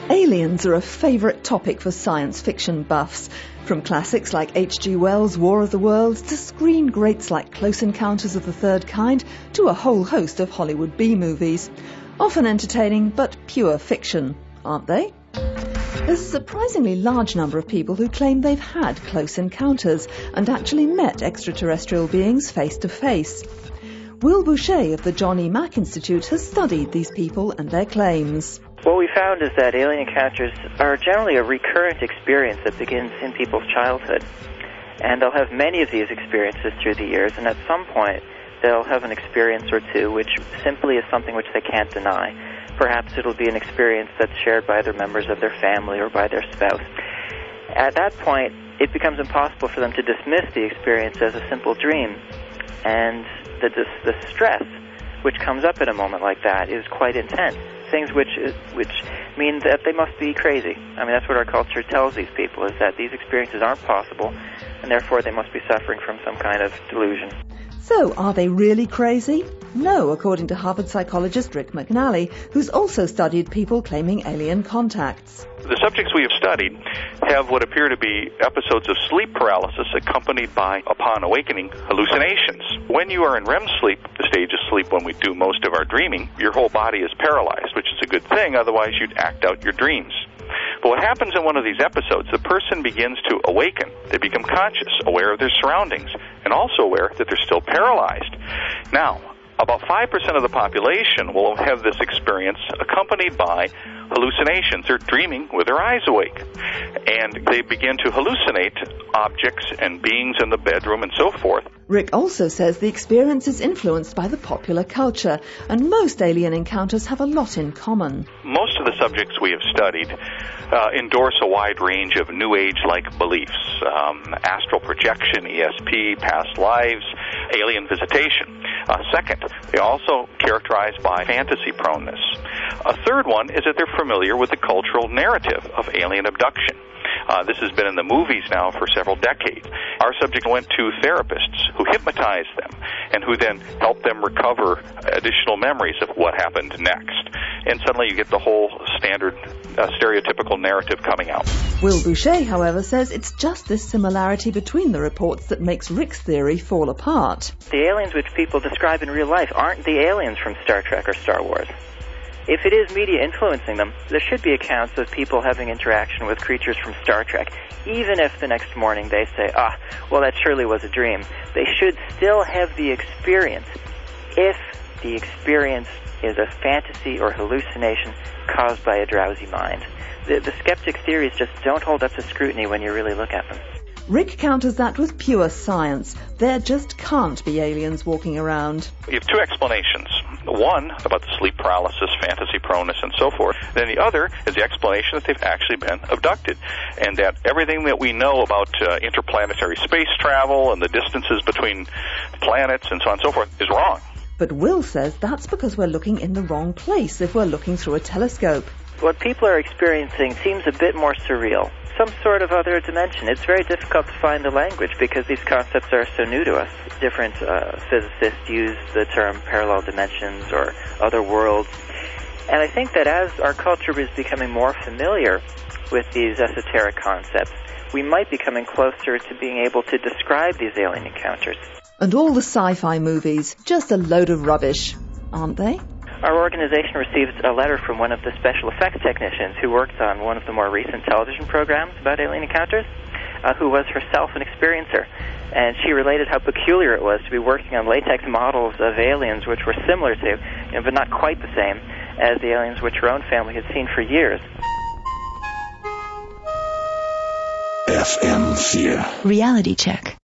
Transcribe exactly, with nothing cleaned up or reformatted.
Aliens are a favourite topic for science fiction buffs. From classics like H G Wells' War of the Worlds to screen greats like Close Encounters of the Third Kind to a whole host of Hollywood B-movies. Often entertaining, but pure fiction, aren't they? There's a surprisingly large number of people who claim they've had close encounters and actually met extraterrestrial beings face to face. Will Boucher of the John E. Mack Institute has studied these people and their claims. What we found is that alien encounters are generally a recurrent experience that begins in people's childhood. And they'll have many of these experiences through the years, and at some point they'll have an experience or two which simply is something which they can't deny. Perhaps it'll be an experience that's shared by other members of their family or by their spouse. At that point, it becomes impossible for them to dismiss the experience as a simple dream. And the, the, the stress which comes up in a moment like that is quite intense. Things which is, which mean that they must be crazy. I mean, that's what our culture tells these people, is that these experiences aren't possible, and therefore they must be suffering from some kind of delusion. So, are they really crazy? No, according to Harvard psychologist Rick McNally, who's also studied people claiming alien contacts. The subjects we have studied have what appear to be episodes of sleep paralysis accompanied by, upon awakening, hallucinations. When you are in R E M sleep, the stage of sleep when we do most of our dreaming, your whole body is paralyzed, which is a good thing, otherwise you'd act out your dreams. But what happens in one of these episodes, the person begins to awaken. They become conscious, aware of their surroundings, and also aware that they're still paralyzed. Now, about five percent of the population will have this experience accompanied by hallucinations. They're dreaming with their eyes awake. And they begin to hallucinate objects and beings in the bedroom and so forth. Rick also says the experience is influenced by the popular culture, and most alien encounters have a lot in common. Most of the subjects we have studied uh, endorse a wide range of New Age-like beliefs, um, astral projection, E S P, past lives, alien visitation. Uh, second, they're also characterized by fantasy proneness. A third one is that they're familiar with the cultural narrative of alien abduction. Uh, this has been in the movies now for several decades. Our subject went to therapists who hypnotized them and who then helped them recover additional memories of what happened next. And suddenly you get the whole standard uh, stereotypical narrative coming out. Will Boucher, however, says it's just this similarity between the reports that makes Rick's theory fall apart. The aliens which people describe in real life aren't the aliens from Star Trek or Star Wars. If it is media influencing them, there should be accounts of people having interaction with creatures from Star Trek. Even if the next morning they say, ah, well, that surely was a dream, they should still have the experience if the experience is a fantasy or hallucination caused by a drowsy mind. The, the skeptic theories just don't hold up to scrutiny when you really look at them. Rick counters that with pure science. There just can't be aliens walking around. You have two explanations. One, about the sleep paralysis, fantasy proneness, and so forth. Then the other is the explanation that they've actually been abducted, and that everything that we know about uh, interplanetary space travel and the distances between planets and so on and so forth is wrong. But Will says that's because we're looking in the wrong place if we're looking through a telescope. What people are experiencing seems a bit more surreal. Some sort of other dimension. It's very difficult to find the language because these concepts are so new to us. Different uh, physicists use the term parallel dimensions or other worlds. And I think that as our culture is becoming more familiar with these esoteric concepts, we might be coming closer to being able to describe these alien encounters. And all the sci-fi movies, just a load of rubbish, aren't they? Our organization received a letter from one of the special effects technicians who worked on one of the more recent television programs about alien encounters, uh, who was herself an experiencer. And she related how peculiar it was to be working on latex models of aliens which were similar to, you know, but not quite the same, as the aliens which her own family had seen for years. F M four. Reality Check.